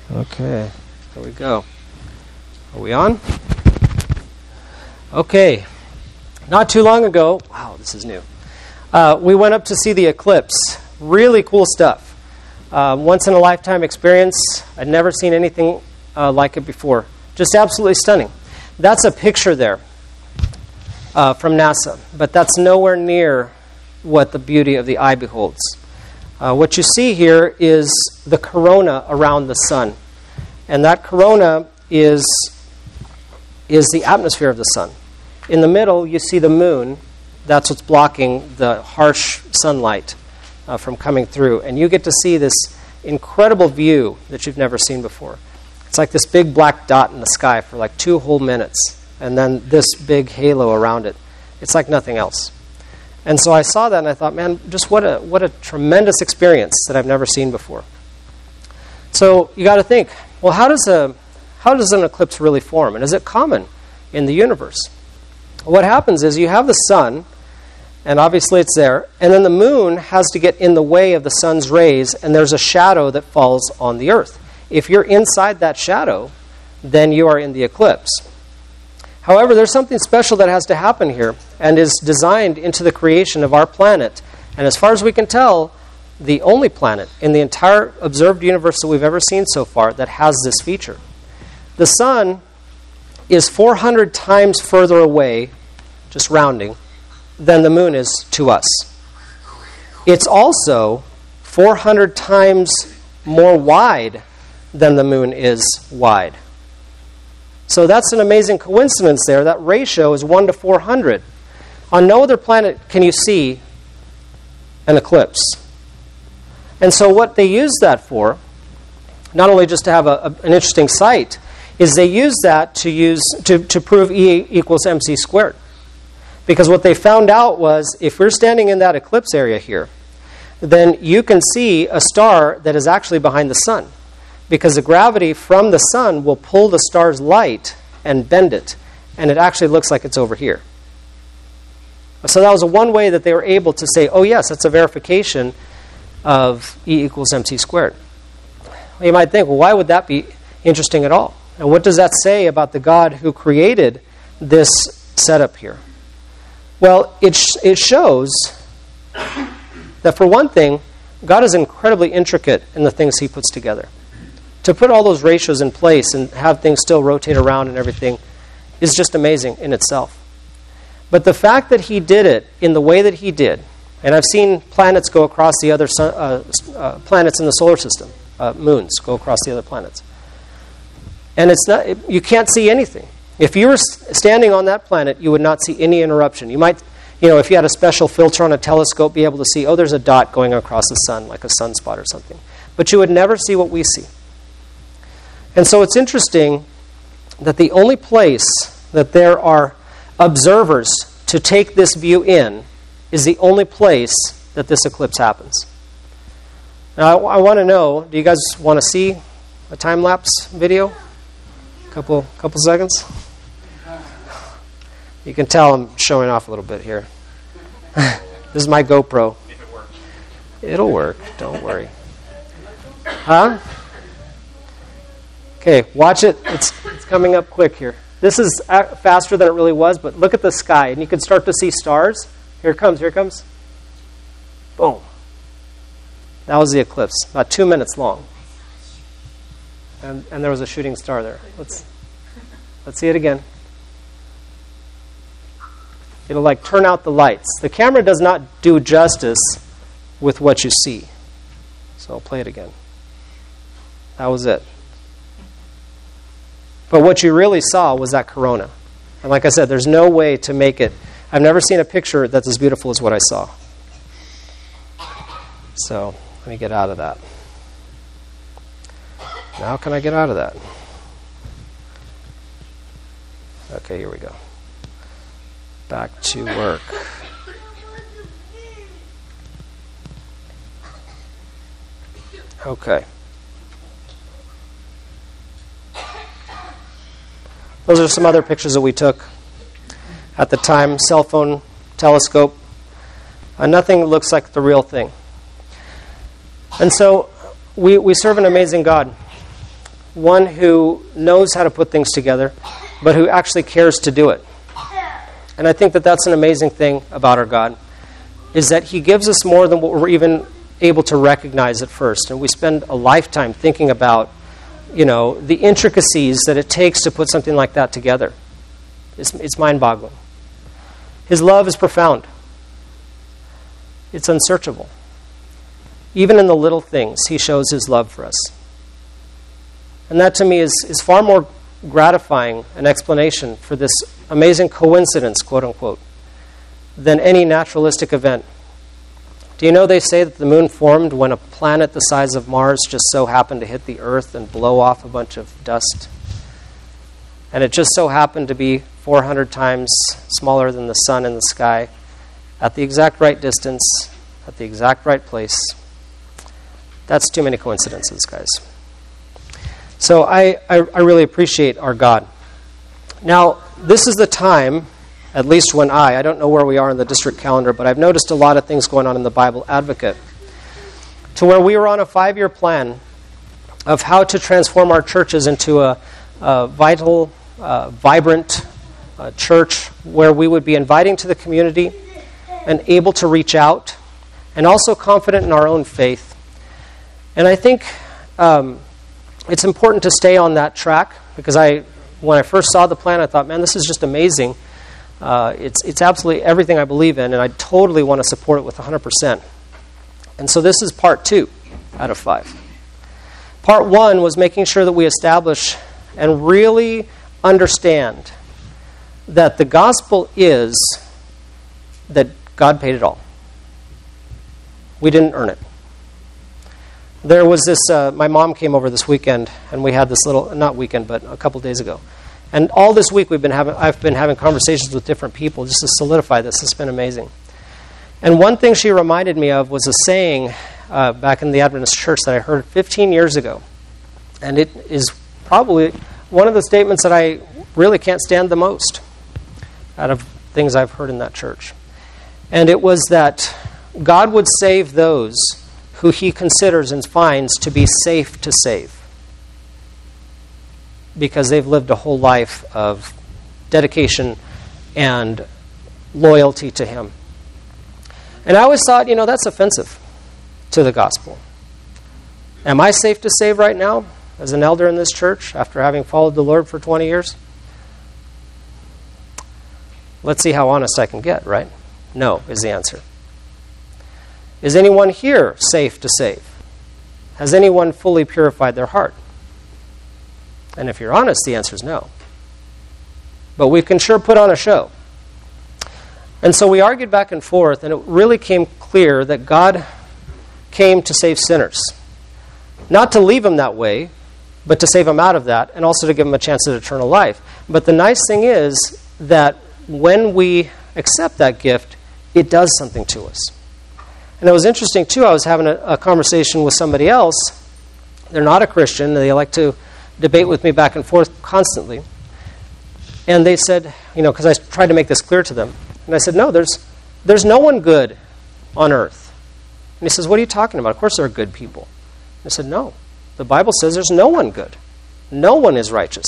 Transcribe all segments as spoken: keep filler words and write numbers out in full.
Okay, here we go. Are we on? Okay. Not too long ago, wow, this is new. Uh, we went up to see the eclipse. Really cool stuff. Uh, once in a lifetime experience. I'd never seen anything uh, like it before. Just absolutely stunning. That's a picture there uh, from NASA, but that's nowhere near what the beauty of the eye beholds. Uh, what you see here is the corona around the sun. And that corona is, is the atmosphere of the sun. In the middle, you see the moon. That's what's blocking the harsh sunlight uh, from coming through. And you get to see this incredible view that you've never seen before. It's like this big black dot in the sky for like two whole minutes. And then this big halo around it. It's like nothing else. And so I saw that and I thought, man, just what a what a tremendous experience that I've never seen before. So you got to think, well, how does a how does an eclipse really form? And is it common in the universe? What happens is you have the sun, and obviously it's there, and then the moon has to get in the way of the sun's rays, and there's a shadow that falls on the earth. If you're inside that shadow, then you are in the eclipse. However, there's something special that has to happen here and is designed into the creation of our planet. And as far as we can tell, the only planet in the entire observed universe that we've ever seen so far that has this feature. The sun is four hundred times further away, just rounding, than the moon is to us. It's also four hundred times more wide than the moon is wide. So that's an amazing coincidence there. That ratio is one to four hundred. On no other planet can you see an eclipse. And so what they use that for, not only just to have a, a, an interesting sight, is they use that to use to, to prove E equals mc squared. Because what they found out was if we're standing in that eclipse area here, then you can see a star that is actually behind the sun. Because the gravity from the sun will pull the star's light and bend it. And it actually looks like it's over here. So that was one way that they were able to say, oh yes, that's a verification of E equals mc squared. Well, you might think, well, why would that be interesting at all? And what does that say about the God who created this setup here? Well, it sh- it shows that for one thing, God is incredibly intricate in the things he puts together. To put all those ratios in place and have things still rotate around and everything is just amazing in itself. But the fact that he did it in the way that he did, and I've seen planets go across the other sun, uh, uh, planets in the solar system, uh, moons go across the other planets. And it's not, it, you can't see anything. If you were standing on that planet, you would not see any interruption. You might, you know, if you had a special filter on a telescope, be able to see, oh, there's a dot going across the sun, like a sunspot or something. But you would never see what we see. And so it's interesting that the only place that there are observers to take this view in is the only place that this eclipse happens. Now, I, I want to know, do you guys want to see a time-lapse video? Couple, couple seconds? You can tell I'm showing off a little bit here. This is my GoPro. If it works. It'll work. Don't worry. Huh? Okay, watch it. It's, it's coming up quick here. This is faster than it really was, but look at the sky, and you can start to see stars. Here it comes, here it comes. Boom. That was the eclipse, about two minutes long. And, and there was a shooting star there. Let's, let's see it again. It'll like turn out the lights. The camera does not do justice with what you see. So I'll play it again. That was it. But what you really saw was that corona. And like I said, there's no way to make it. I've never seen a picture that's as beautiful as what I saw. So let me get out of that. Now how can I get out of that? Okay, here we go. Back to work. Okay. Those are some other pictures that we took at the time. Cell phone, telescope. Uh, nothing looks like the real thing. And so we, we serve an amazing God. one who knows how to put things together, but who actually cares to do it. And I think that that's an amazing thing about our God, is that he gives us more than what we're even able to recognize at first. And we spend a lifetime thinking about, you know, the intricacies that it takes to put something like that together. It's, it's mind-boggling. His love is profound. It's unsearchable. Even in the little things, he shows his love for us. And that to me is, is far more gratifying an explanation for this amazing coincidence, quote unquote, than any naturalistic event. Do you know they say that the moon formed when a planet the size of Mars just so happened to hit the Earth and blow off a bunch of dust? And it just so happened to be four hundred times smaller than the sun in the sky, at the exact right distance, at the exact right place. That's too many coincidences, guys. So I, I, I really appreciate our God. Now, this is the time, at least when I, I don't know where we are in the district calendar, but I've noticed a lot of things going on in the Bible Advocate, to where we were on a five-year plan of how to transform our churches into a, a vital, uh, vibrant uh, church where we would be inviting to the community and able to reach out and also confident in our own faith. And I think um, it's important to stay on that track because I, when I first saw the plan, I thought, man, this is just amazing. Uh, it's it's absolutely everything I believe in, and I totally want to support it with one hundred percent. And so this is part two out of five. Part one was making sure that we establish and really understand that the gospel is that God paid it all. We didn't earn it. There was this, uh, my mom came over this weekend, and we had this little, not weekend, but a couple days ago. And all this week we've been having, I've been having conversations with different people just to solidify this. It's been amazing. And one thing she reminded me of was a saying uh, back in the Adventist church that I heard fifteen years ago. And it is probably one of the statements that I really can't stand the most out of things I've heard in that church. And it was that God would save those who he considers and finds to be safe to save, because they've lived a whole life of dedication and loyalty to him. And I always thought, you know, that's offensive to the gospel. Am I safe to save right now as an elder in this church after having followed the Lord for twenty years? Let's see how honest I can get, right? No, is the answer. Is anyone here safe to save? Has anyone fully purified their heart? And if you're honest, the answer is no. But we can sure put on a show. And so we argued back and forth, and it really came clear that God came to save sinners. Not to leave them that way, but to save them out of that, and also to give them a chance at eternal life. But the nice thing is that when we accept that gift, it does something to us. And it was interesting, too. I was having a, a conversation with somebody else. They're not a Christian. They like to debate with me back and forth constantly. And they said, you know, because I tried to make this clear to them. And I said, no, there's there's no one good on earth. And he says, what are you talking about? Of course there are good people. I said, no. The Bible says there's no one good. No one is righteous.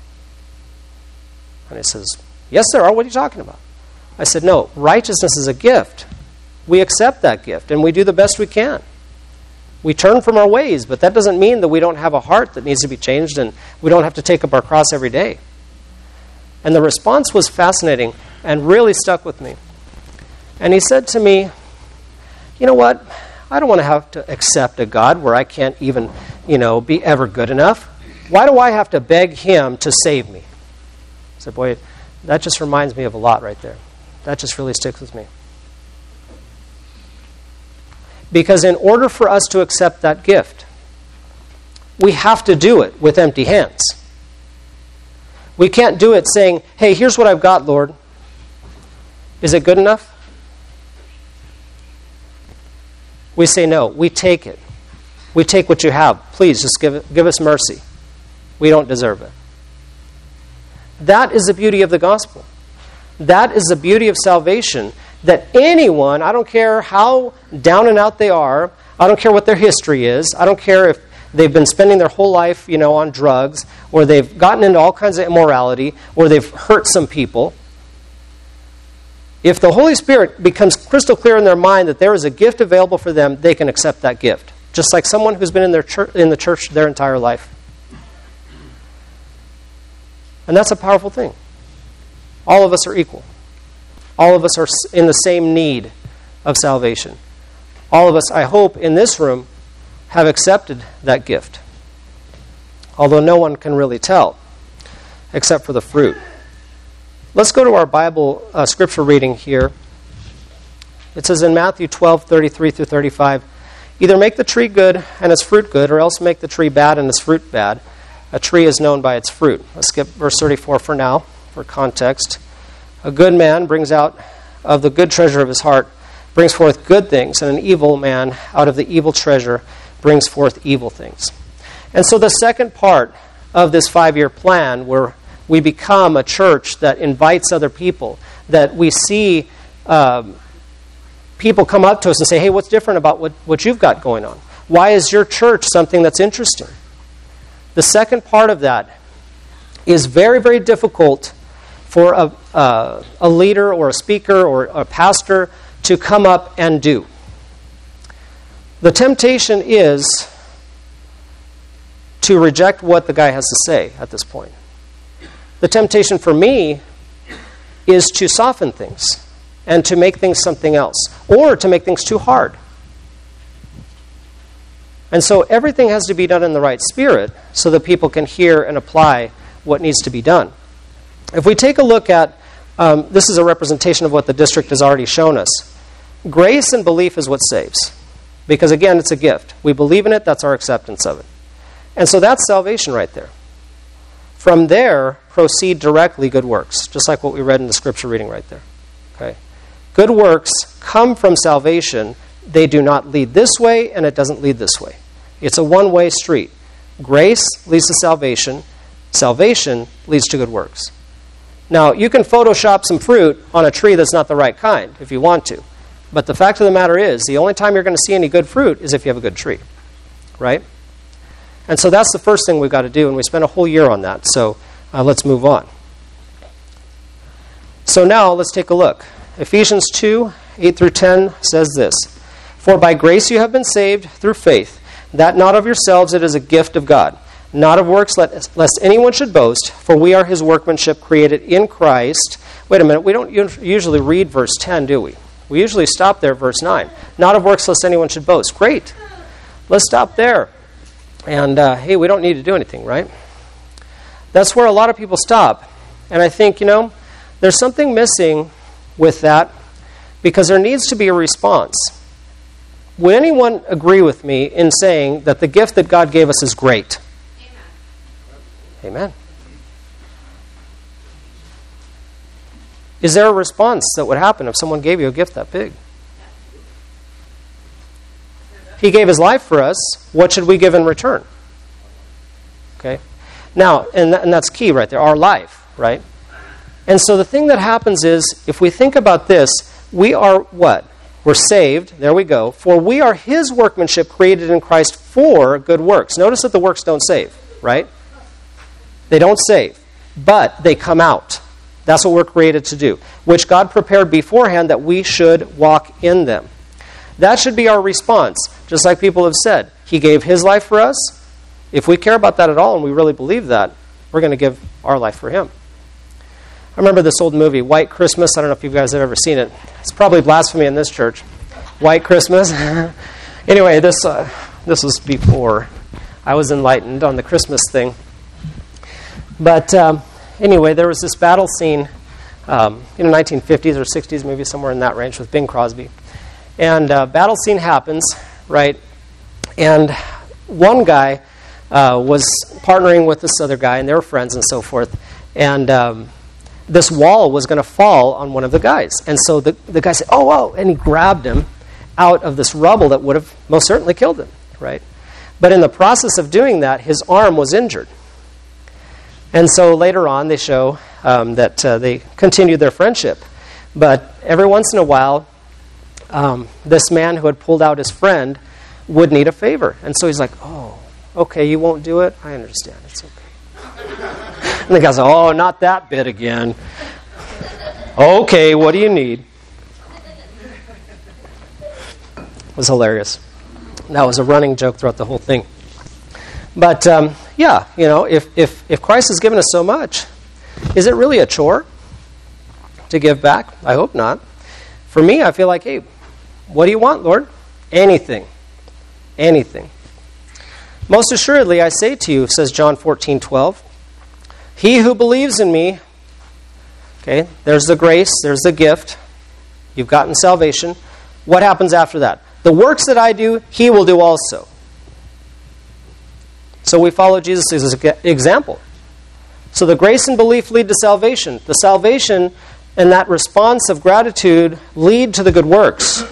And he says, yes, there are. What are you talking about? I said, no, righteousness is a gift. We accept that gift, and we do the best we can. We turn from our ways, but that doesn't mean that we don't have a heart that needs to be changed, and we don't have to take up our cross every day. And the response was fascinating and really stuck with me. And he said to me, you know what? I don't want to have to accept a God where I can't even, you know, be ever good enough. Why do I have to beg him to save me? I said, boy, that just reminds me of a lot right there. That just really sticks with me. Because in order for us to accept that gift, we have to do it with empty hands. We can't do it saying, hey, here's what I've got, Lord. Is it good enough? We say no. We take it. We take what you have. Please, just give it, give us mercy. We don't deserve it. That is the beauty of the gospel. That is the beauty of salvation, that anyone, I don't care how down and out they are, I don't care what their history is, I don't care if they've been spending their whole life, you know, on drugs, or they've gotten into all kinds of immorality, or they've hurt some people. If the Holy Spirit becomes crystal clear in their mind that there is a gift available for them, they can accept that gift. Just like someone who's been in their church, in the church their entire life. And that's a powerful thing. All of us are equal. All of us are in the same need of salvation. All of us, I hope, in this room have accepted that gift. Although no one can really tell, except for the fruit. Let's go to our Bible uh, scripture reading here. It says in Matthew twelve, thirty-three through thirty-five, either make the tree good and its fruit good, or else make the tree bad and its fruit bad. A tree is known by its fruit. Let's skip verse thirty-four for now, for context. A good man brings out of the good treasure of his heart, brings forth good things, and an evil man out of the evil treasure brings forth evil things. And so the second part of this five-year plan, where we become a church that invites other people, that we see um, people come up to us and say, hey, what's different about what, what you've got going on? Why is your church something that's interesting? The second part of that is very, very difficult for a, uh, a leader or a speaker or a pastor to come up and do. The temptation is to reject what the guy has to say at this point. The temptation for me is to soften things and to make things something else, or to make things too hard. And so everything has to be done in the right spirit so that people can hear and apply what needs to be done. If we take a look at, um, this is a representation of what the district has already shown us. Grace and belief is what saves. Because again, it's a gift. We believe in it, that's our acceptance of it. And so that's salvation right there. From there, proceed directly good works, just like what we read in the scripture reading right there. Okay? Good works come from salvation. They do not lead this way, and it doesn't lead this way. It's a one-way street. Grace leads to salvation. Salvation leads to good works. Now, you can Photoshop some fruit on a tree that's not the right kind, if you want to. But the fact of the matter is, the only time you're going to see any good fruit is if you have a good tree. Right? And so that's the first thing we've got to do, and we spent a whole year on that. So uh, let's move on. So now, let's take a look. Ephesians two, eight through ten says this, for by grace you have been saved through faith, that not of yourselves, it is a gift of God, not of works, lest anyone should boast, for we are his workmanship created in Christ. Wait a minute, we don't usually read verse ten, do we? We usually stop there, verse nine. Not of works, lest anyone should boast. Great. Let's stop there. And, uh, hey, we don't need to do anything, right? That's where a lot of people stop. And I think, you know, there's something missing with that, because there needs to be a response. Would anyone agree with me in saying that the gift that God gave us is great? Amen. Amen. Is there a response that would happen if someone gave you a gift that big? He gave his life for us. What should we give in return? Okay. Now, and, th- and that's key right there, our life, right? And so the thing that happens is, if we think about this, we are what? We're saved, there we go, for we are his workmanship created in Christ for good works. Notice that the works don't save, right? They don't save, but they come out. That's what we're created to do, which God prepared beforehand that we should walk in them. That should be our response. Just like people have said, he gave his life for us. If we care about that at all and we really believe that, we're going to give our life for him. I remember this old movie, White Christmas. I don't know if you guys have ever seen it. It's probably blasphemy in this church. White Christmas. Anyway, this uh, this was before I was enlightened on the Christmas thing. But um, anyway, there was this battle scene um, in the nineteen fifties or sixties, maybe somewhere in that range, with Bing Crosby. And uh, battle scene happens, right? And one guy uh, was partnering with this other guy, and they were friends and so forth. And um, this wall was going to fall on one of the guys. And so the, the guy said, oh, whoa, and he grabbed him out of this rubble that would have most certainly killed him, right? But in the process of doing that, his arm was injured. And so later on, they show um, that uh, they continued their friendship. But every once in a while, um, this man who had pulled out his friend would need a favor. And so he's like, oh, Okay, you won't do it? I understand. It's okay. And the guy said, oh, not that bit again. Okay, what do you need? It was hilarious. That was a running joke throughout the whole thing. But, um, yeah, you know, if, if, if Christ has given us so much, is it really a chore to give back? I hope not. For me, I feel like, hey, what do you want, Lord? Anything. Anything. Most assuredly, I say to you, says John fourteen twelve, he who believes in me, okay, there's the grace, there's the gift, you've gotten salvation. What happens after that? The works that I do, he will do also. So we follow Jesus' example. So the grace and belief lead to salvation. The salvation and that response of gratitude lead to the good works.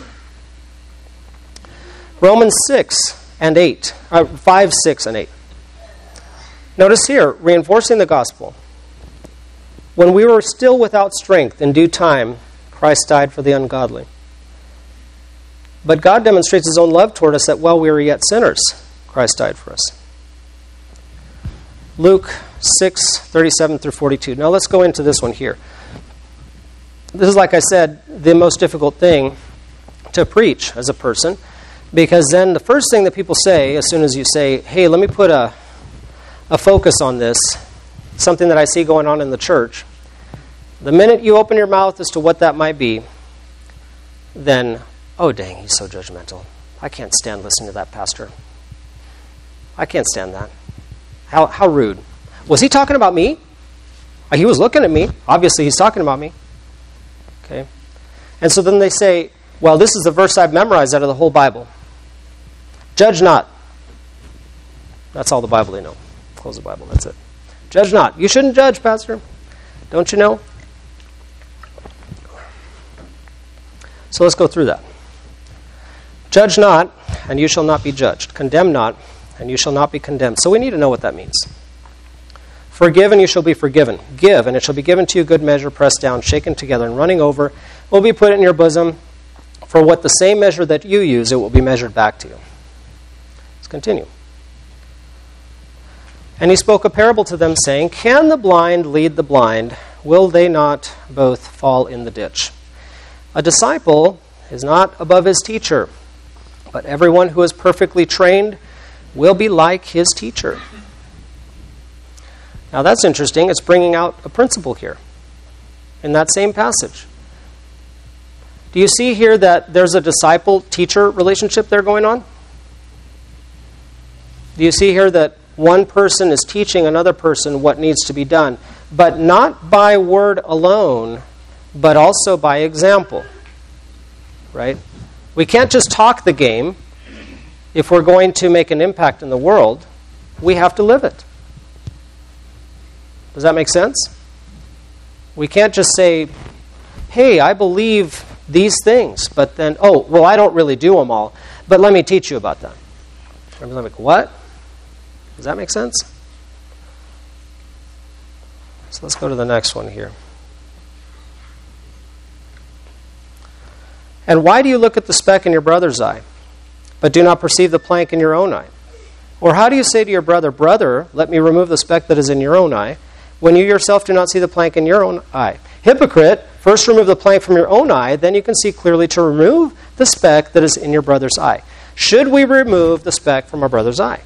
Romans six and eight, uh, five, six, and eight. Notice here, reinforcing the gospel. When we were still without strength, in due time, Christ died for the ungodly. But God demonstrates his own love toward us that while we were yet sinners, Christ died for us. Luke six, thirty-seven through forty-two. Now let's go into this one here. This is, like I said, the most difficult thing to preach as a person, because then the first thing that people say, as soon as you say, hey, let me put a, a focus on this, something that I see going on in the church, the minute you open your mouth as to what that might be, then, oh, dang, he's so judgmental. I can't stand listening to that pastor. I can't stand that. How how rude. Was he talking about me? He was looking at me. Obviously, he's talking about me. Okay. And so then they say, well, this is the verse I've memorized out of the whole Bible. Judge not. That's all the Bible they know. Close the Bible, that's it. Judge not. You shouldn't judge, Pastor. Don't you know? So let's go through that. Judge not, and you shall not be judged. Condemn not, and you shall not be condemned. So we need to know what that means. Forgive, and you shall be forgiven. Give, and it shall be given to you good measure, pressed down, shaken together, and running over, will be put in your bosom. For what the same measure that you use, it will be measured back to you. Let's continue. And he spoke a parable to them, saying, can the blind lead the blind? Will they not both fall in the ditch? A disciple is not above his teacher, but everyone who is perfectly trained will be like his teacher. Now that's interesting. It's bringing out a principle here in that same passage. Do you see here that there's a disciple-teacher relationship there going on? Do you see here that one person is teaching another person what needs to be done, but not by word alone, but also by example, right? We can't just talk the game. If we're going to make an impact in the world, we have to live it. Does that make sense? We can't just say, hey, I believe these things, but then, oh, well, I don't really do them all, but let me teach you about them. I'm like, what? Does that make sense? So let's go to the next one here. And why do you look at the speck in your brother's eye, but do not perceive the plank in your own eye? Or how do you say to your brother, brother, let me remove the speck that is in your own eye, when you yourself do not see the plank in your own eye? Hypocrite, first remove the plank from your own eye, then you can see clearly to remove the speck that is in your brother's eye. Should we remove the speck from our brother's eye?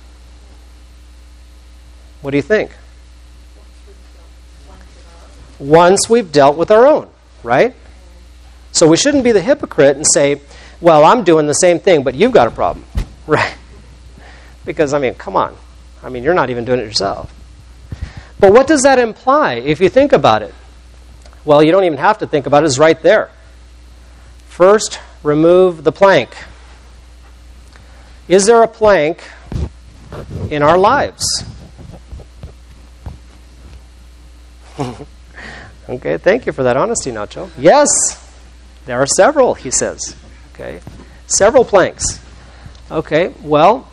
What do you think? Once we've dealt with our own, right? So we shouldn't be the hypocrite and say, well, I'm doing the same thing, but you've got a problem, right? Because, I mean, come on. I mean, you're not even doing it yourself. But what does that imply if you think about it? Well, you don't even have to think about it. It's right there. First, remove the plank. Is there a plank in our lives? Okay, thank you for that honesty, Nacho. Yes, there are several, he says. Okay, several planks. Okay, well,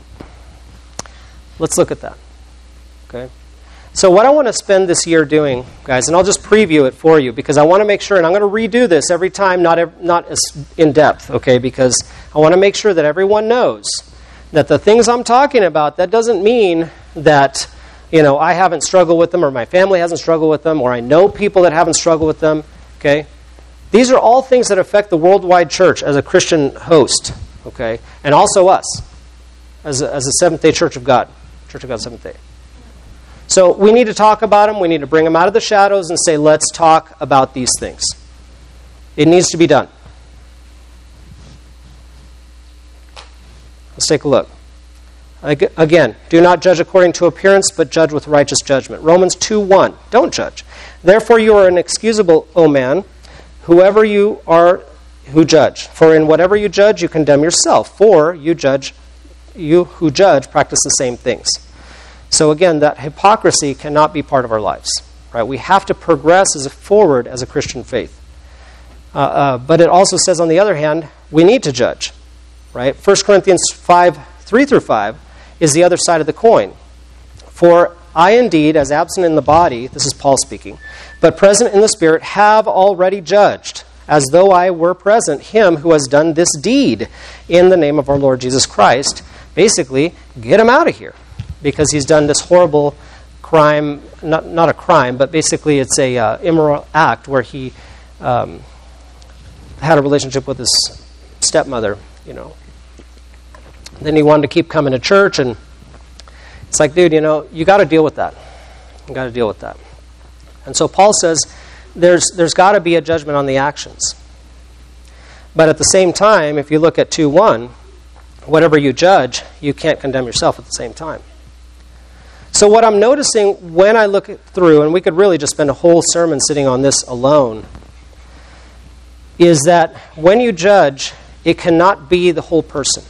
let's look at that. Okay. So what I want to spend this year doing, guys, and I'll just preview it for you because I want to make sure, and I'm going to redo this every time, not ev- not as in depth, okay, because I want to make sure that everyone knows that the things I'm talking about, that doesn't mean that, you know, I haven't struggled with them, or my family hasn't struggled with them, or I know people that haven't struggled with them, okay? These are all things that affect the worldwide church as a Christian host, okay? And also us, as a, as a Seventh-day Church of God, Church of God Seventh-day. So we need to talk about them. We need to bring them out of the shadows and say, let's talk about these things. It needs to be done. Let's take a look. Again, do not judge according to appearance, but judge with righteous judgment. Romans two one, don't judge. Therefore you are inexcusable, O man, whoever you are who judge. For in whatever you judge, you condemn yourself. For you judge, you who judge practice the same things. So again, that hypocrisy cannot be part of our lives. Right? We have to progress as a forward as a Christian faith. Uh, uh, but it also says, on the other hand, we need to judge. Right? First Corinthians five, three through five is the other side of the coin. For I indeed, as absent in the body, this is Paul speaking, but present in the Spirit, have already judged, as though I were present, him who has done this deed in the name of our Lord Jesus Christ. Basically, get him out of here, because he's done this horrible crime, not, not a crime, but basically it's a uh, immoral act where he um, had a relationship with his stepmother, you know. Then he wanted to keep coming to church, and it's like, dude, you know, you got to deal with that. You got to deal with that. And so Paul says there's there's got to be a judgment on the actions. But at the same time, if you look at two one, whatever you judge, you can't condemn yourself at the same time. So what I'm noticing when I look through, and we could really just spend a whole sermon sitting on this alone, is that when you judge, it cannot be the whole person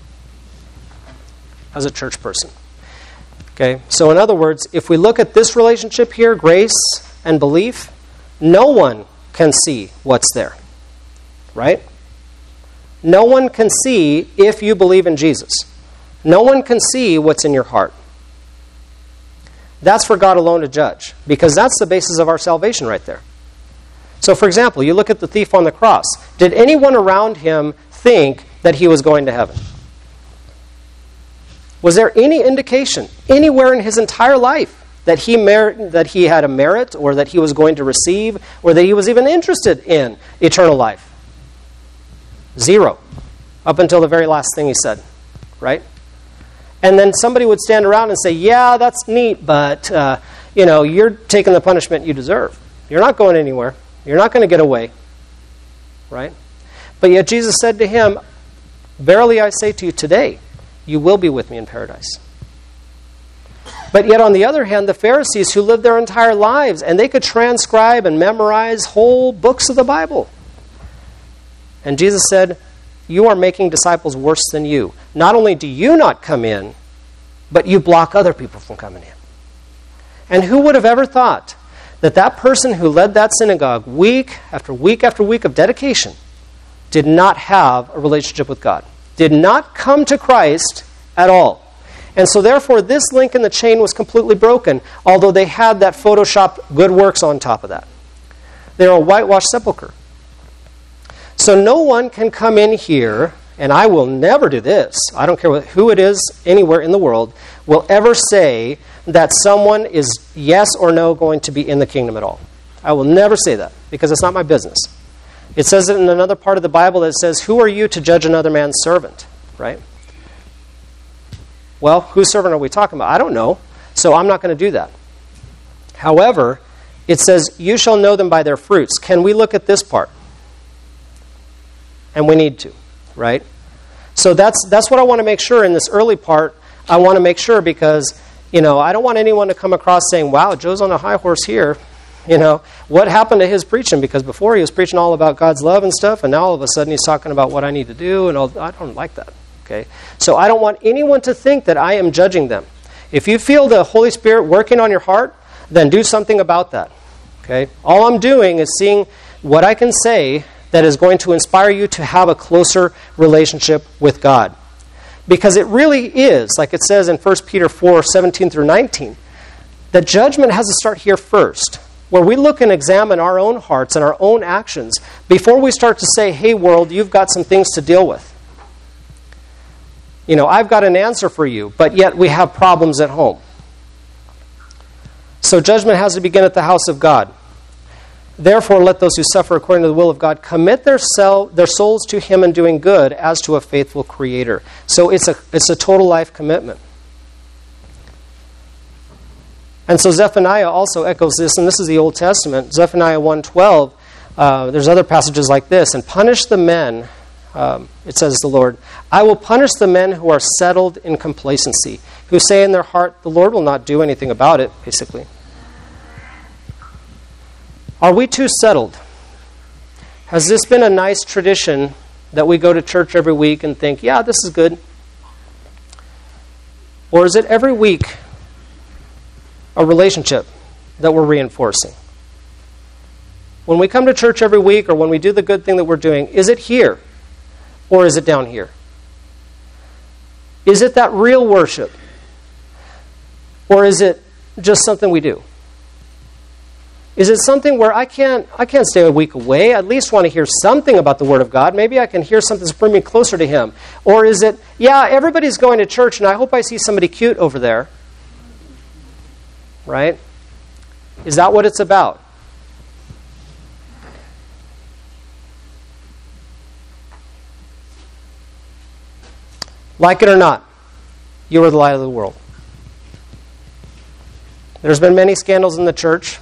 as a church person. Okay, so in other words, if we look at this relationship here, grace and belief, no one can see what's there, right? No one can see if you believe in Jesus. No one can see what's in your heart. That's for God alone to judge, because that's the basis of our salvation right there. So for example, you look at the thief on the cross. Did anyone around him think that he was going to heaven? Was there any indication anywhere in his entire life that he merit, that he had a merit, or that he was going to receive, or that he was even interested in eternal life? Zero. Up until the very last thing he said, right? And then somebody would stand around and say, yeah, that's neat, but uh, you know, you're taking the punishment you deserve. You're not going anywhere. You're not going to get away, right? But yet Jesus said to him, verily I say to you today, you will be with me in paradise. But yet on the other hand, the Pharisees who lived their entire lives, and they could transcribe and memorize whole books of the Bible. And Jesus said, you are making disciples worse than you. Not only do you not come in, but you block other people from coming in. And who would have ever thought that that person who led that synagogue week after week after week of dedication did not have a relationship with God, did not come to Christ at all. And so therefore, this link in the chain was completely broken, although they had that Photoshop good works on top of that. They're a whitewashed sepulcher. So no one can come in here, and I will never do this, I don't care who it is anywhere in the world, will ever say that someone is yes or no going to be in the kingdom at all. I will never say that, because it's not my business. It says it in another part of the Bible that says, who are you to judge another man's servant? Right? Well, whose servant are we talking about? I don't know, so I'm not going to do that. However, it says, you shall know them by their fruits. Can we look at this part? And we need to, right? So that's that's what I want to make sure in this early part. I want to make sure because, you know, I don't want anyone to come across saying, wow, Joe's on a high horse here. You know, what happened to his preaching? Because before he was preaching all about God's love and stuff, and now all of a sudden he's talking about what I need to do, and all. I don't like that, okay? So I don't want anyone to think that I am judging them. If you feel the Holy Spirit working on your heart, then do something about that, okay? All I'm doing is seeing what I can say that is going to inspire you to have a closer relationship with God. Because it really is, like it says in First Peter four, seventeen through nineteen, that judgment has to start here first, where we look and examine our own hearts and our own actions before we start to say, hey, world, you've got some things to deal with. You know, I've got an answer for you, but yet we have problems at home. So judgment has to begin at the house of God. Therefore, let those who suffer according to the will of God commit their, sel- their souls to Him in doing good as to a faithful Creator. So it's a, it's a total life commitment. And so Zephaniah also echoes this, and this is the Old Testament. Zephaniah one twelve, uh, there's other passages like this. And punish the men, um, it says the Lord, I will punish the men who are settled in complacency, who say in their heart, the Lord will not do anything about it, basically. Are we too settled? Has this been a nice tradition that we go to church every week and think, yeah, this is good? Or is it every week a relationship that we're reinforcing? When we come to church every week or when we do the good thing that we're doing, is it here or is it down here? Is it that real worship? Or is it just something we do? Is it something where I can't I can't stay a week away? I at least want to hear something about the Word of God. Maybe I can hear something to bring me closer to Him. Or is it, yeah, everybody's going to church and I hope I see somebody cute over there. Right? Is that what it's about? Like it or not, you are the light of the world. There's been many scandals in the church,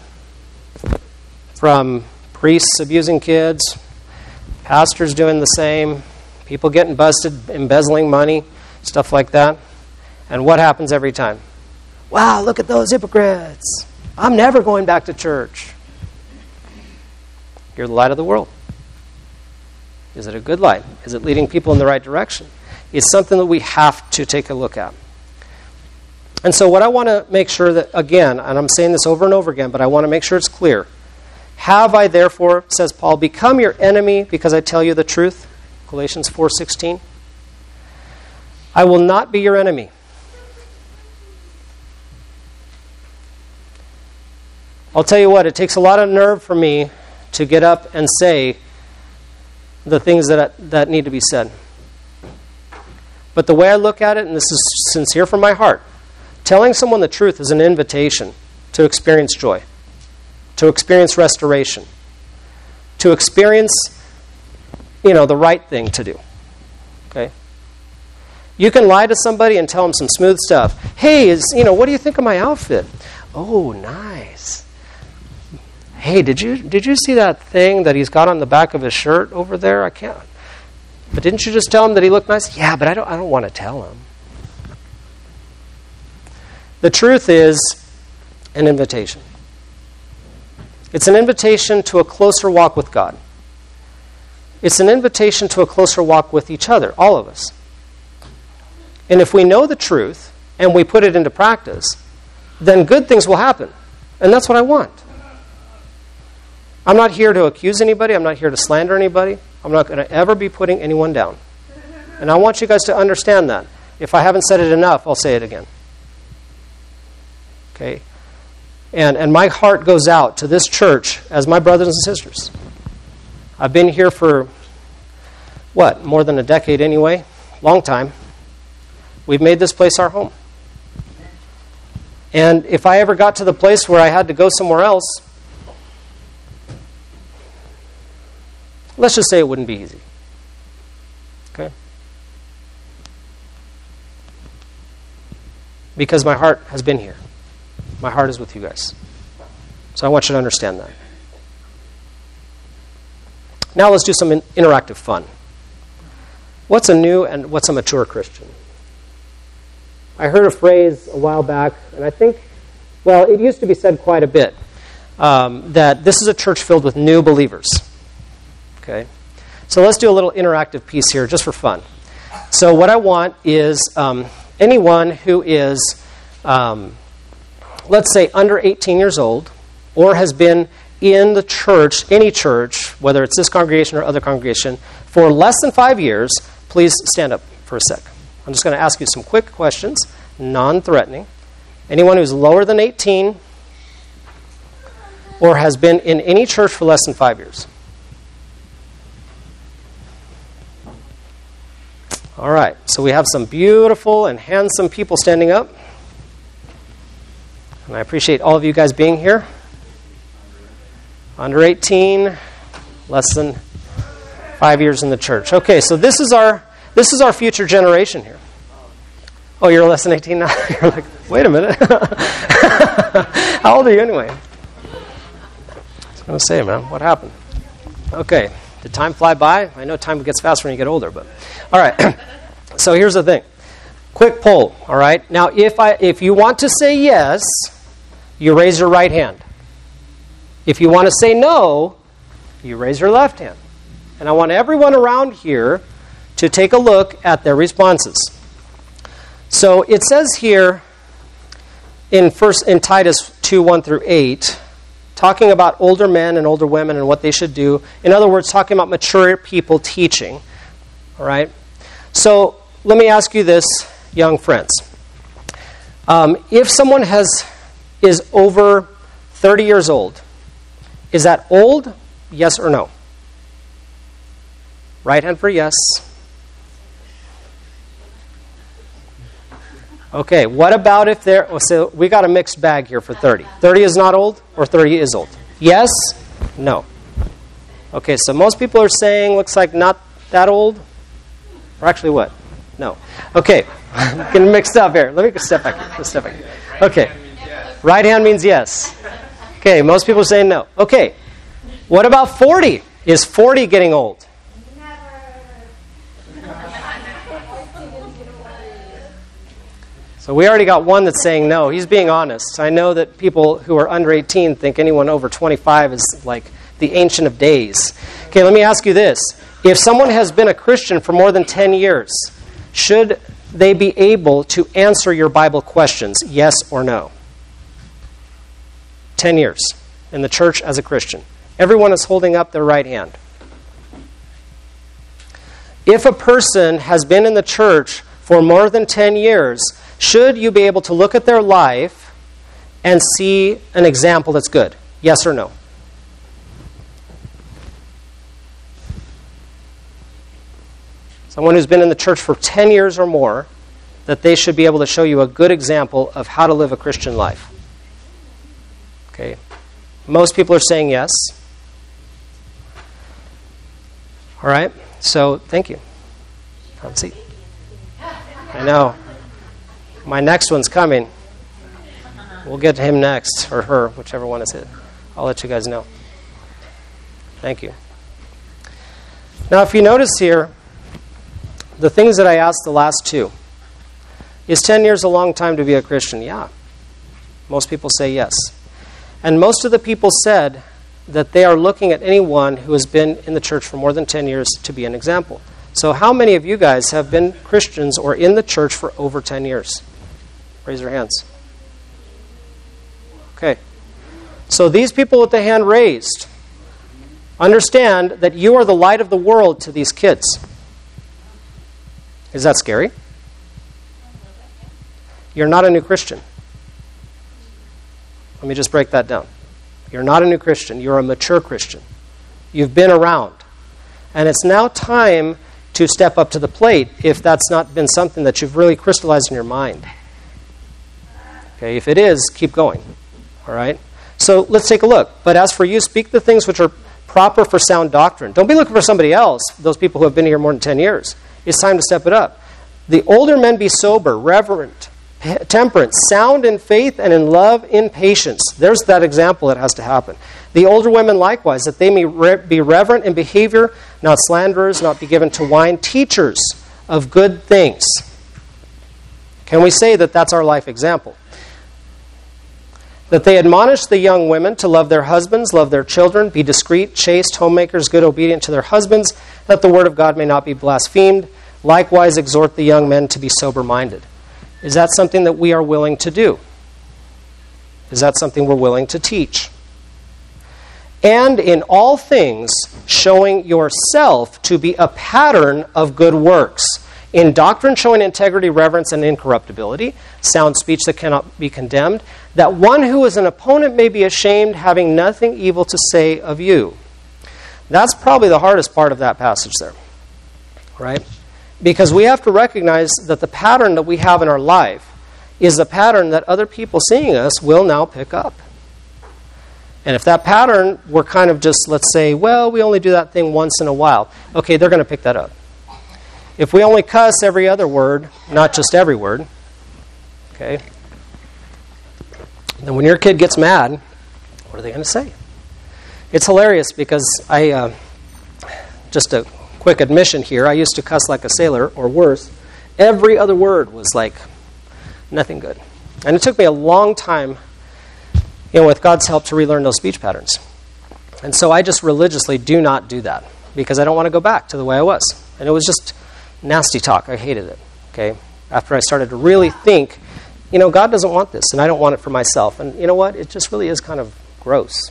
from priests abusing kids, pastors doing the same, people getting busted, embezzling money, stuff like that. And what happens every time? Wow, look at those hypocrites. I'm never going back to church. You're the light of the world. Is it a good light? Is it leading people in the right direction? It's something that we have to take a look at. And so what I want to make sure that, again, and I'm saying this over and over again, but I want to make sure it's clear. Have I therefore, says Paul, become your enemy because I tell you the truth? Galatians four sixteen. I will not be your enemy. I'll tell you what, it takes a lot of nerve for me to get up and say the things that that need to be said. But the way I look at it, and this is sincere from my heart, telling someone the truth is an invitation to experience joy, to experience restoration, to experience, you know, the right thing to do. Okay? You can lie to somebody and tell them some smooth stuff. Hey, is you know, what do you think of my outfit? Oh, nice. Hey, did you did you see that thing that he's got on the back of his shirt over there? I can't. But didn't you just tell him that he looked nice? Yeah, but I don't I don't want to tell him. The truth is an invitation. It's an invitation to a closer walk with God. It's an invitation to a closer walk with each other, all of us. And if we know the truth and we put it into practice, then good things will happen. And that's what I want. I'm not here to accuse anybody. I'm not here to slander anybody. I'm not going to ever be putting anyone down. And I want you guys to understand that. If I haven't said it enough, I'll say it again. Okay? And and my heart goes out to this church as my brothers and sisters. I've been here for, what, more than a decade anyway? Long time. We've made this place our home. And if I ever got to the place where I had to go somewhere else, let's just say it wouldn't be easy. Okay? Because my heart has been here. My heart is with you guys. So I want you to understand that. Now let's do some in- interactive fun. What's a new and what's a mature Christian? I heard a phrase a while back, and I think, well, it used to be said quite a bit, um, that this is a church filled with new believers. Okay? So let's do a little interactive piece here just for fun. So what I want is um, anyone who is, um, let's say, under eighteen years old or has been in the church, any church, whether it's this congregation or other congregation, for less than five years, please stand up for a sec. I'm just going to ask you some quick questions, non-threatening. Anyone who's lower than eighteen or has been in any church for less than five years? All right, so we have some beautiful and handsome people standing up. And I appreciate all of you guys being here. Under eighteen, less than five years in the church. Okay, so this is our this is our future generation here. Oh, you're less than eighteen now? You're like, wait a minute. How old are you anyway? I was going to say, man, what happened? Okay, did time fly by? I know time gets faster when you get older, but all right. So here's the thing. Quick poll, all right? Now, if I if you want to say yes, you raise your right hand. If you want to say no, you raise your left hand. And I want everyone around here to take a look at their responses. So it says here in first in Titus two, one through eight, talking about older men and older women and what they should do. In other words, talking about mature people teaching. All right? So let me ask you this, young friends. Um, if someone has is over thirty years old, is that old? Yes or no? Right hand for yes. Okay, what about if they're... Oh, so we got a mixed bag here for thirty. thirty is not old or thirty is old? Yes? No. Okay, so most people are saying, looks like not that old. Or actually what? No. Okay, getting mixed up here. Let me step back here. Let's step back here. Okay, right hand means yes. Okay, most people are saying no. Okay, what about forty? Is forty getting old? So we already got one that's saying no. He's being honest. I know that people who are under eighteen think anyone over twenty-five is like the Ancient of Days. Okay, let me ask you this. If someone has been a Christian for more than ten years, should they be able to answer your Bible questions, yes or no? ten years in the church as a Christian. Everyone is holding up their right hand. If a person has been in the church for more than ten years, should you be able to look at their life and see an example that's good? Yes or no? Someone who's been in the church for ten years or more, that they should be able to show you a good example of how to live a Christian life. Okay. Most people are saying yes. All right. So, thank you. Have a seat. I know. My next one's coming. We'll get to him next, or her, whichever one is it. I'll let you guys know. Thank you. Now, if you notice here, the things that I asked the last two. Is ten years a long time to be a Christian? Yeah. Most people say yes. And most of the people said that they are looking at anyone who has been in the church for more than ten years to be an example. So how many of you guys have been Christians or in the church for over ten years? Raise your hands. Okay. So these people with the hand raised, understand that you are the light of the world to these kids. Is that scary? You're not a new Christian. Let me just break that down. You're not a new Christian. You're a mature Christian. You've been around. And it's now time to step up to the plate if that's not been something that you've really crystallized in your mind. Okay, if it is, keep going. All right? So let's take a look. But as for you, speak the things which are proper for sound doctrine. Don't be looking for somebody else, those people who have been here more than ten years. It's time to step it up. The older men be sober, reverent, temperate, sound in faith and in love, in patience. There's that example that has to happen. The older women likewise, that they may re- be reverent in behavior, not slanderers, not be given to wine, teachers of good things. Can we say that that's our life example? That they admonish the young women to love their husbands, love their children, be discreet, chaste, homemakers, good, obedient to their husbands, that the word of God may not be blasphemed. Likewise, exhort the young men to be sober-minded. Is that something that we are willing to do? Is that something we're willing to teach? And in all things, showing yourself to be a pattern of good works. In doctrine, showing integrity, reverence, and incorruptibility, sound speech that cannot be condemned, that one who is an opponent may be ashamed, having nothing evil to say of you. That's probably the hardest part of that passage there. Right? Because we have to recognize that the pattern that we have in our life is a pattern that other people seeing us will now pick up. And if that pattern, we're kind of just, let's say, well, we only do that thing once in a while. Okay, they're going to pick that up. If we only cuss every other word, not just every word, okay, then when your kid gets mad, what are they going to say? It's hilarious because I, uh, just a quick admission here, I used to cuss like a sailor, or worse. Every other word was like nothing good. And it took me a long time, you know, with God's help, to relearn those speech patterns. And so I just religiously do not do that because I don't want to go back to the way I was. And it was just nasty talk. I hated it, okay? After I started to really think, you know, God doesn't want this, and I don't want it for myself. And you know what? It just really is kind of gross.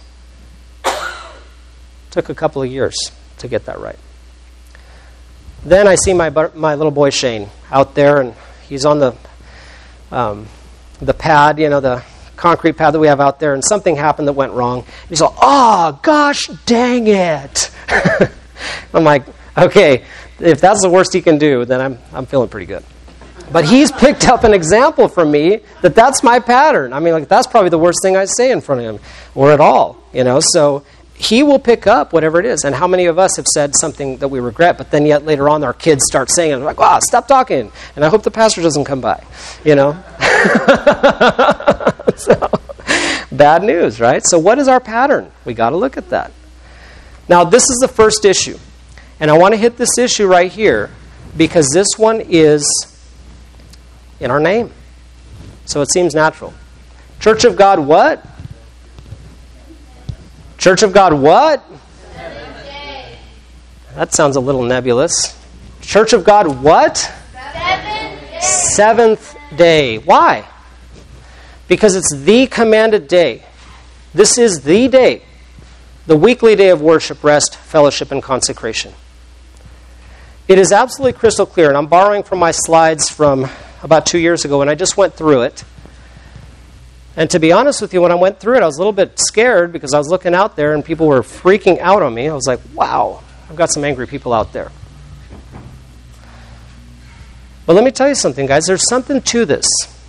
Took a couple of years to get that right. Then I see my my little boy Shane out there, and he's on the um, the pad, you know, the concrete pad that we have out there, and something happened that went wrong. He's like, oh, gosh, dang it. I'm like, okay, if that's the worst he can do, then I'm I'm feeling pretty good. But he's picked up an example from me that that's my pattern. I mean, like, that's probably the worst thing I say in front of him, or at all, you know. So he will pick up whatever it is. And how many of us have said something that we regret, but then yet later on our kids start saying it, like, wow, stop talking, and I hope the pastor doesn't come by, you know. So, bad news, right? So what is our pattern? We got to look at that. Now, this is the first issue. And I want to hit this issue right here because this one is in our name. So it seems natural. Church of God what? Church of God what? Seventh day. That sounds a little nebulous. Church of God what? Seventh day. Seventh day. Why? Because it's the commanded day. This is the day. The weekly day of worship, rest, fellowship, and consecration. It is absolutely crystal clear, and I'm borrowing from my slides from about two years ago, and I just went through it. And to be honest with you, when I went through it, I was a little bit scared because I was looking out there and people were freaking out on me. I was like, wow, I've got some angry people out there. But let me tell you something, guys. There's something to this.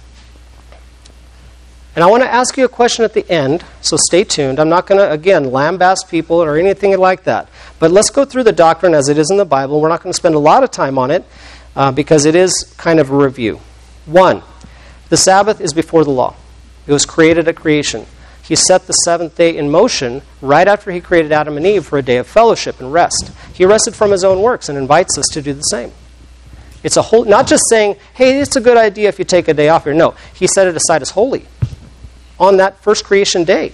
And I want to ask you a question at the end, so stay tuned. I'm not going to, again, lambaste people or anything like that. But let's go through the doctrine as it is in the Bible. We're not going to spend a lot of time on it uh, because it is kind of a review. One, the Sabbath is before the law. It was created at creation. He set the seventh day in motion right after he created Adam and Eve for a day of fellowship and rest. He rested from his own works and invites us to do the same. It's a whole, not just saying, hey, it's a good idea if you take a day off here. No, he set it aside as holy on that first creation day.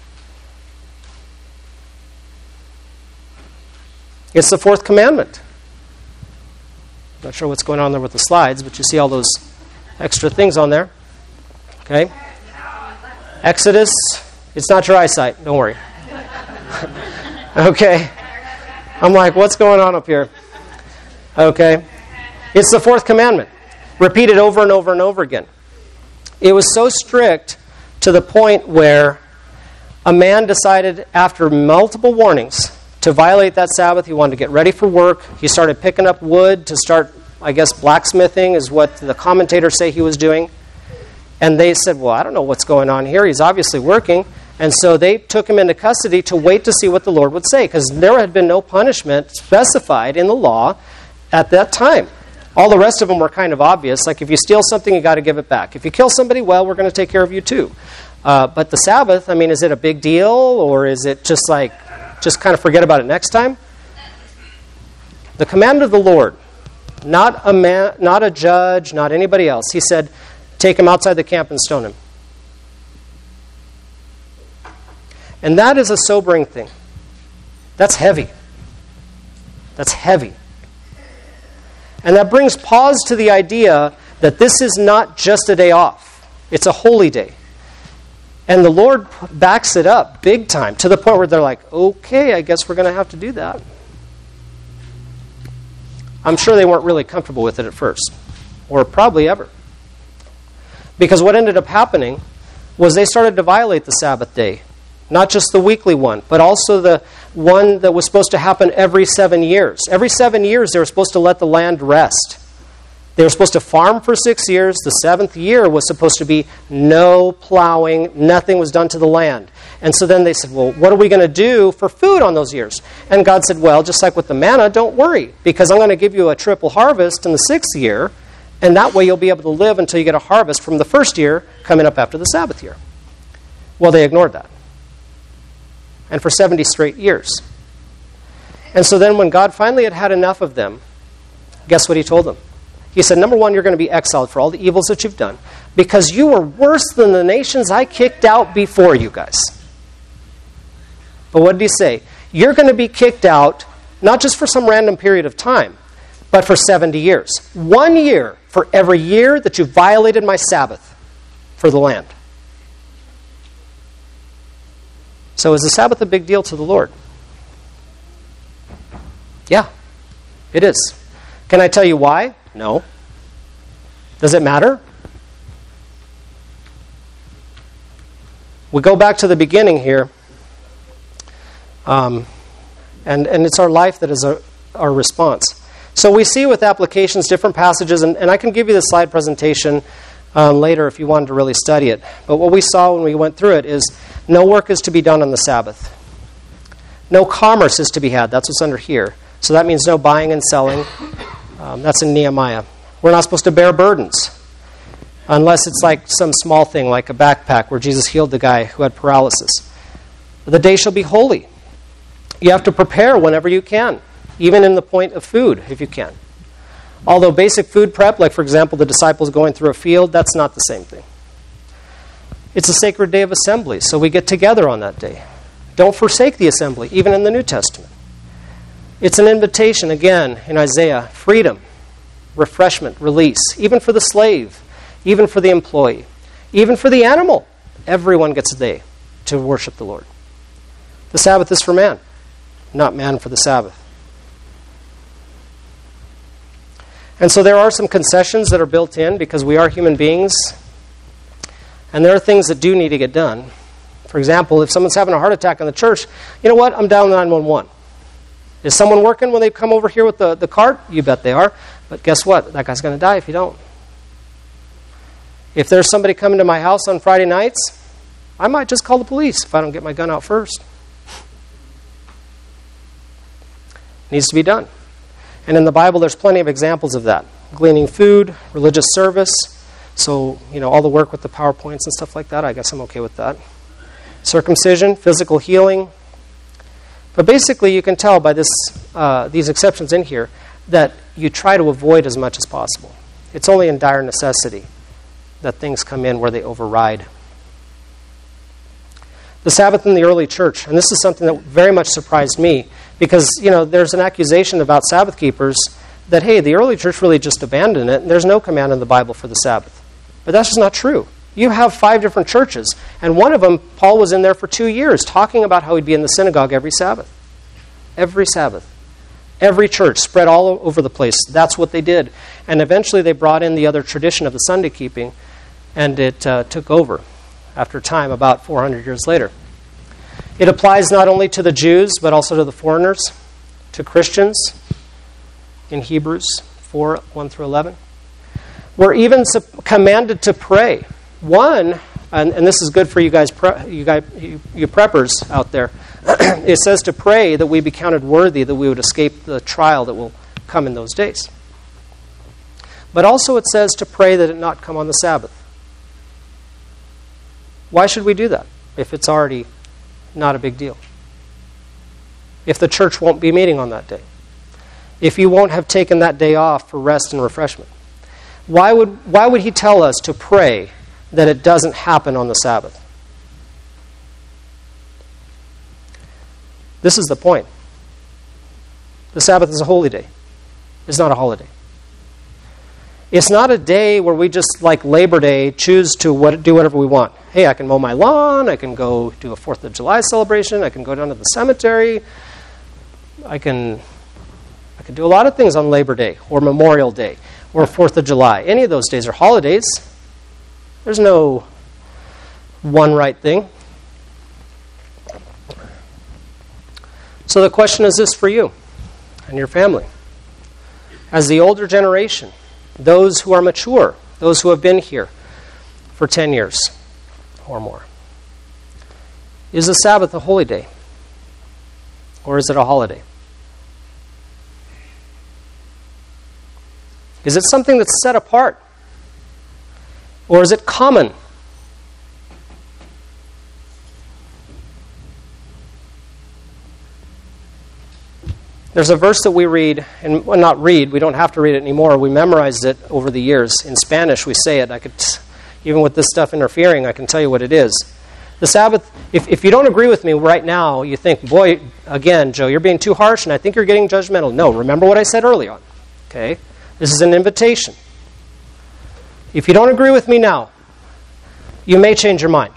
It's the fourth commandment. Not sure what's going on there with the slides, but you see all those extra things on there. Okay? Exodus, it's not your eyesight, don't worry. Okay? I'm like, what's going on up here? Okay? It's the fourth commandment. Repeated over and over and over again. It was so strict to the point where a man decided after multiple warnings to violate that Sabbath. He wanted to get ready for work. He started picking up wood to start, I guess, blacksmithing is what the commentators say he was doing. And they said, well, I don't know what's going on here. He's obviously working. And so they took him into custody to wait to see what the Lord would say, because there had been no punishment specified in the law at that time. All the rest of them were kind of obvious. Like if you steal something, you got to give it back. If you kill somebody, well, we're going to take care of you too. Uh, but the Sabbath, I mean, is it a big deal, or is it just like, just kind of forget about it next time? The command of the Lord, not a man, not a judge, not anybody else. He said, take him outside the camp and stone him. And that is a sobering thing. That's heavy. That's heavy. And that brings pause to the idea that this is not just a day off. It's a holy day. And the Lord backs it up big time to the point where they're like, okay, I guess we're going to have to do that. I'm sure they weren't really comfortable with it at first, or probably ever. Because what ended up happening was they started to violate the Sabbath day. Not just the weekly one, but also the one that was supposed to happen every seven years. Every seven years, they were supposed to let the land rest. They were supposed to farm for six years. The seventh year was supposed to be no plowing. Nothing was done to the land. And so then they said, well, what are we going to do for food on those years? And God said, well, just like with the manna, don't worry, because I'm going to give you a triple harvest in the sixth year, and that way you'll be able to live until you get a harvest from the first year coming up after the Sabbath year. Well, they ignored that. And for seventy straight years. And so then when God finally had had enough of them, guess what he told them? He said, number one, you're going to be exiled for all the evils that you've done because you were worse than the nations I kicked out before you guys. But what did he say? You're going to be kicked out not just for some random period of time, but for seventy years. One year for every year that you violated my Sabbath for the land. So is the Sabbath a big deal to the Lord? Yeah, it is. Can I tell you why? No. Does it matter? We go back to the beginning here, um, and, and it's our life that is our, our response. So we see with applications different passages, and, and I can give you the slide presentation um, later if you wanted to really study it. But what we saw when we went through it is no work is to be done on the Sabbath. No commerce is to be had. That's what's under here. So that means no buying and selling. Um, that's in Nehemiah. We're not supposed to bear burdens unless it's like some small thing like a backpack where Jesus healed the guy who had paralysis. The day shall be holy. You have to prepare whenever you can, even in the point of food if you can. Although basic food prep, like for example the disciples going through a field, that's not the same thing. It's a sacred day of assembly, so we get together on that day. Don't forsake the assembly, even in the New Testament. It's an invitation, again, in Isaiah, freedom, refreshment, release, even for the slave, even for the employee, even for the animal. Everyone gets a day to worship the Lord. The Sabbath is for man, not man for the Sabbath. And so there are some concessions that are built in because we are human beings, and there are things that do need to get done. For example, if someone's having a heart attack in the church, you know what? I'm dialing nine one one. Is someone working when they come over here with the, the cart? You bet they are. But guess what? That guy's going to die if you don't. If there's somebody coming to my house on Friday nights, I might just call the police if I don't get my gun out first. Needs to be done. And in the Bible, there's plenty of examples of that. Gleaning food, religious service. So, you know, all the work with the PowerPoints and stuff like that, I guess I'm okay with that. Circumcision, physical healing. But basically, you can tell by this uh, these exceptions in here that you try to avoid as much as possible. It's only in dire necessity that things come in where they override. The Sabbath in the early church, and this is something that very much surprised me, because you know there's an accusation about Sabbath keepers that, hey, the early church really just abandoned it, and there's no command in the Bible for the Sabbath. But that's just not true. You have five different churches, and one of them, Paul was in there for two years talking about how he'd be in the synagogue every Sabbath. Every Sabbath. Every church spread all over the place. That's what they did. And eventually they brought in the other tradition of the Sunday keeping, and it uh, took over after time, about four hundred years later. It applies not only to the Jews, but also to the foreigners, to Christians, in Hebrews four, one through eleven. We're even commanded to pray. One, and, and this is good for you guys, pre, you guys, you, you preppers out there. It says to pray that we be counted worthy, that we would escape the trial that will come in those days. But also it says to pray that it not come on the Sabbath. Why should we do that if it's already not a big deal? If the church won't be meeting on that day? If you won't have taken that day off for rest and refreshment? Why would, why would he tell us to pray that it doesn't happen on the Sabbath? This is the point. The Sabbath is a holy day. It's not a holiday. It's not a day where we just, like Labor Day, choose to what, do whatever we want. Hey, I can mow my lawn. I can go do a fourth of July celebration. I can go down to the cemetery. I can, I can do a lot of things on Labor Day or Memorial Day or fourth of July. Any of those days are holidays. There's no one right thing. So the question is this for you and your family. As the older generation, those who are mature, those who have been here for ten years or more. Is the Sabbath a holy day? Or is it a holiday? Is it something that's set apart? Or is it common? There's a verse that we read, and well, not read, we don't have to read it anymore. We memorized it over the years. In Spanish, we say it. I could, even with this stuff interfering, I can tell you what it is. The Sabbath, if, if you don't agree with me right now, you think, boy, again, Joe, you're being too harsh, and I think you're getting judgmental. No, remember what I said earlier. Okay? This is an invitation. If you don't agree with me now, you may change your mind.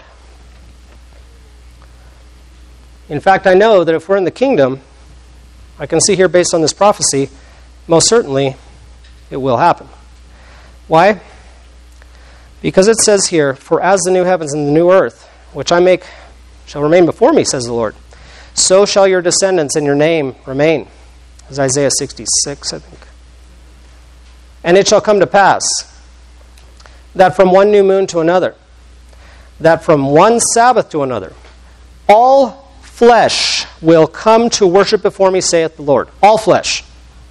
In fact, I know that if we're in the kingdom, I can see here based on this prophecy, most certainly it will happen. Why? Because it says here, for as the new heavens and the new earth, which I make, shall remain before me, says the Lord, so shall your descendants and your name remain. As Isaiah sixty-six, I think. And it shall come to pass that from one new moon to another, that from one Sabbath to another, all flesh will come to worship before me, saith the Lord. All flesh.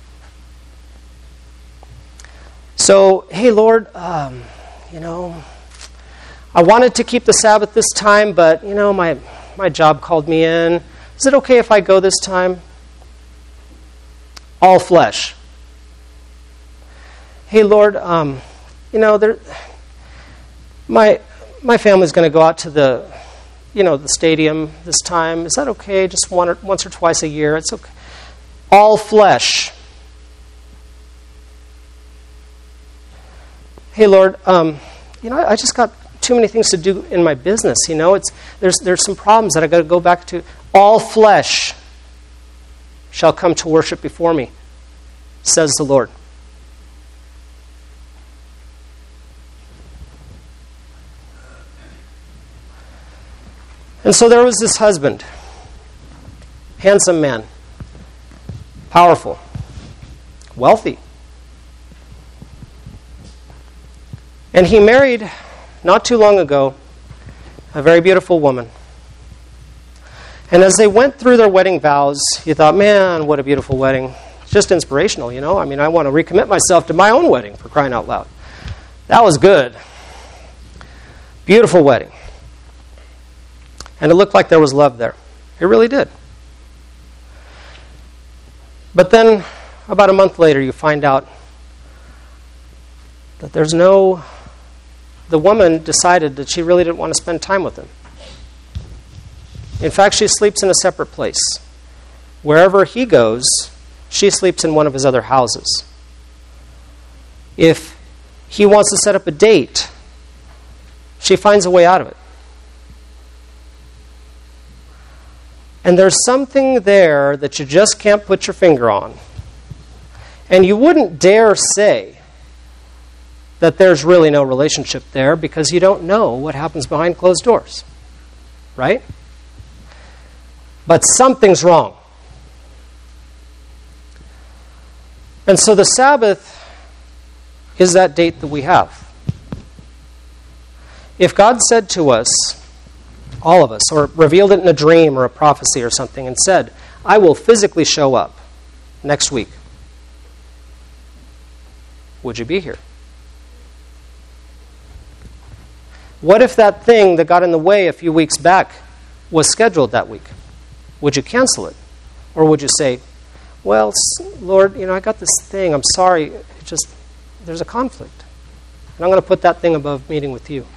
So, hey, Lord, um, you know, I wanted to keep the Sabbath this time, but, you know, my, my job called me in. Is it okay if I go this time? All flesh. Hey, Lord, um, you know, there, my my family's going to go out to the, you know, the stadium this time. Is that okay? Just one or, once or twice a year. It's okay. All flesh. Hey, Lord, um, you know, I, I just got too many things to do in my business. You know, it's there's there's some problems that I got to go back to. All flesh shall come to worship before me, says the Lord. And so there was this husband, handsome man, powerful, wealthy. And he married, not too long ago, a very beautiful woman. And as they went through their wedding vows, he thought, man, what a beautiful wedding. It's just inspirational, you know? I mean, I want to recommit myself to my own wedding, for crying out loud. That was good. Beautiful wedding. And it looked like there was love there. It really did. But then, about a month later, you find out that there's no... The woman decided that she really didn't want to spend time with him. In fact, she sleeps in a separate place. Wherever he goes, she sleeps in one of his other houses. If he wants to set up a date, she finds a way out of it. And there's something there that you just can't put your finger on. And you wouldn't dare say that there's really no relationship there because you don't know what happens behind closed doors. Right? But something's wrong. And so the Sabbath is that date that we have. If God said to us, all of us, or revealed it in a dream or a prophecy or something and said, I will physically show up next week, would you be here? What if that thing that got in the way a few weeks back was scheduled that week? Would you cancel it? Or would you say, well, Lord, you know, I got this thing. I'm sorry. It just, there's a conflict. And I'm going to put that thing above meeting with you.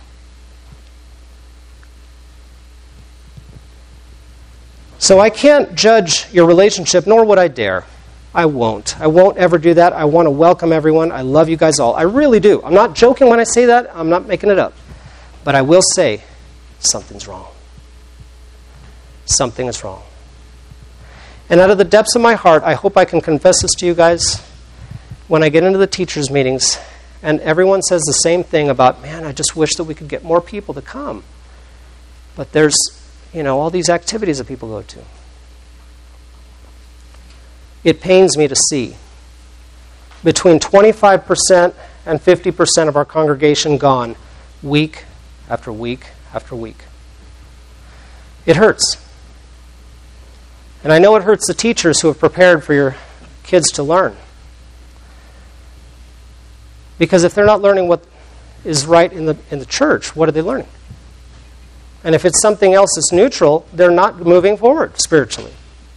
So I can't judge your relationship, nor would I dare. I won't. I won't ever do that. I want to welcome everyone. I love you guys all. I really do. I'm not joking when I say that. I'm not making it up. But I will say, something's wrong. Something is wrong. And out of the depths of my heart, I hope I can confess this to you guys when I get into the teachers' meetings and everyone says the same thing about, man, I just wish that we could get more people to come. But there's, you know, all these activities that people go to. It pains me to see between twenty-five percent and fifty percent of our congregation gone week after week after week. It hurts. And I know it hurts the teachers who have prepared for your kids to learn. Because if they're not learning what is right in the in the church, what are they learning? And if it's something else that's neutral, they're not moving forward spiritually.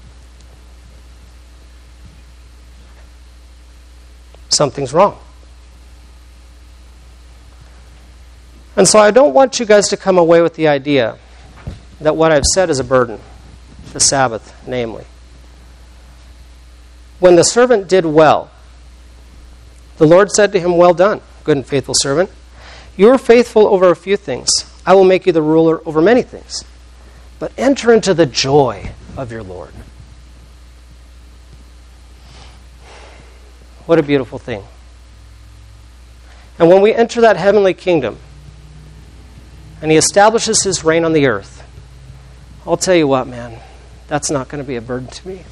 Something's wrong. And so I don't want you guys to come away with the idea that what I've said is a burden, the Sabbath, namely. When the servant did well, the Lord said to him, "Well done, good and faithful servant. You are faithful over a few things. I will make you the ruler over many things. But enter into the joy of your Lord." What a beautiful thing. And when we enter that heavenly kingdom, and he establishes his reign on the earth, I'll tell you what, man, that's not going to be a burden to me.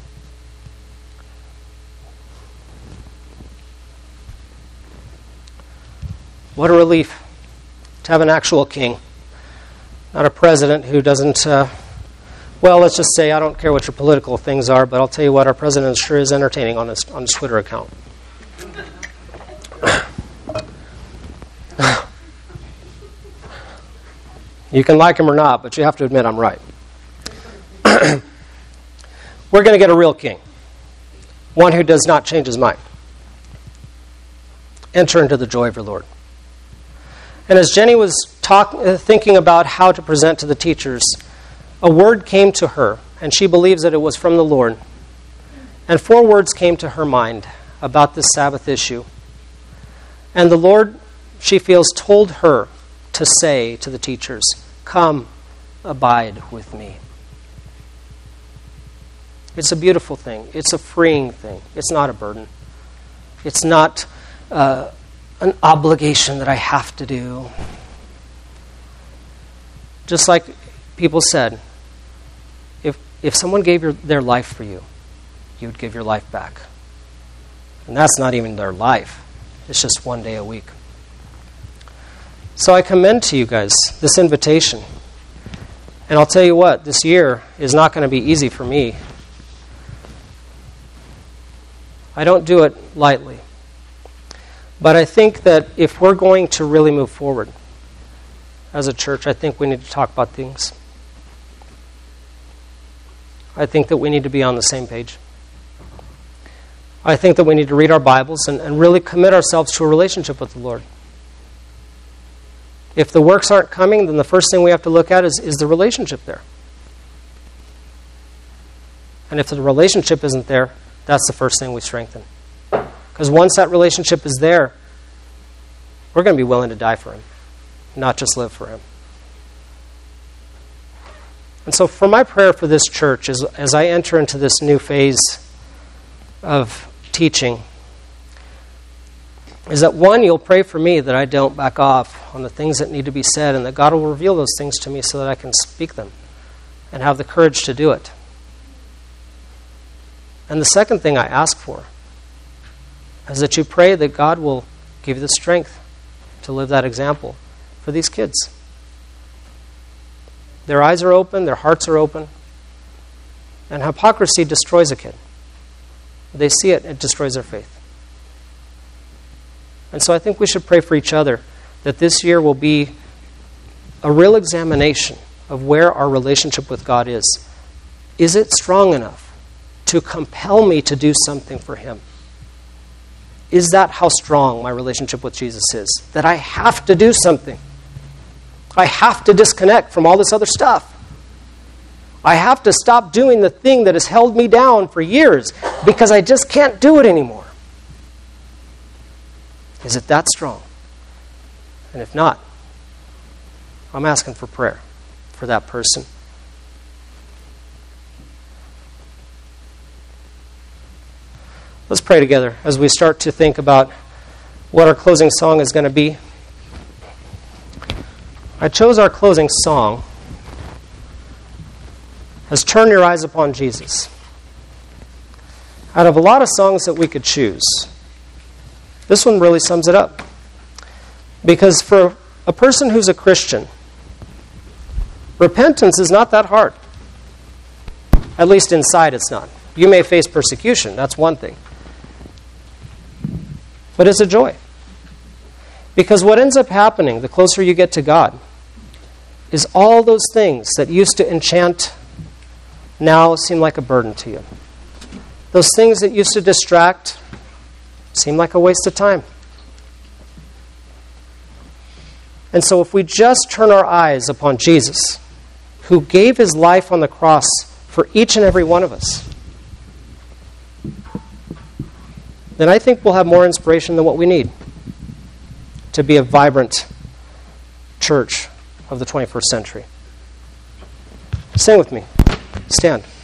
What a relief to have an actual king, not a president who doesn't, uh, well, let's just say, I don't care what your political things are, but I'll tell you what, our president sure is entertaining on his, on his Twitter account. You can like him or not, but you have to admit I'm right. We're going to get a real king, one who does not change his mind. Enter into the joy of your Lord. And as Jenny was talk, uh, thinking about how to present to the teachers, a word came to her, and she believes that it was from the Lord. And four words came to her mind about this Sabbath issue. And the Lord, she feels, told her to say to the teachers, "Come, abide with me." It's a beautiful thing. It's a freeing thing. It's not a burden. It's not uh, an obligation that I have to do. Just like people said, if if someone gave your, their life for you, you would give your life back. And that's not even their life. It's just one day a week. So I commend to you guys this invitation. And I'll tell you what, this year is not going to be easy for me. I don't do it lightly. But I think that if we're going to really move forward as a church, I think we need to talk about things. I think that we need to be on the same page. I think that we need to read our Bibles and, and really commit ourselves to a relationship with the Lord. If the works aren't coming, then the first thing we have to look at is, is the relationship there. And if the relationship isn't there, that's the first thing we strengthen. Because once that relationship is there, we're going to be willing to die for him, not just live for him. And so for my prayer for this church, is, as I enter into this new phase of teaching, is that one, you'll pray for me that I don't back off on the things that need to be said, and that God will reveal those things to me so that I can speak them and have the courage to do it. And the second thing I ask for is that you pray that God will give you the strength to live that example for these kids. Their eyes are open, their hearts are open, and hypocrisy destroys a kid. They see it, it destroys their faith. And so I think we should pray for each other that this year will be a real examination of where our relationship with God is. Is it strong enough to compel me to do something for him? Is that how strong my relationship with Jesus is? That I have to do something. I have to disconnect from all this other stuff. I have to stop doing the thing that has held me down for years because I just can't do it anymore. Is it that strong? And if not, I'm asking for prayer for that person. Let's pray together as we start to think about what our closing song is going to be. I chose our closing song as Turn Your Eyes Upon Jesus. Out of a lot of songs that we could choose, This one really sums it up. Because for a person who's a Christian, repentance is not that hard. At least inside it's not. You may face persecution, that's one thing. But it's a joy. Because what ends up happening, the closer you get to God, is all those things that used to enchant now seem like a burden to you. Those things that used to distract seem like a waste of time. And so if we just turn our eyes upon Jesus, who gave his life on the cross for each and every one of us, then I think we'll have more inspiration than what we need to be a vibrant church of the twenty-first century. Sing with me. Stand.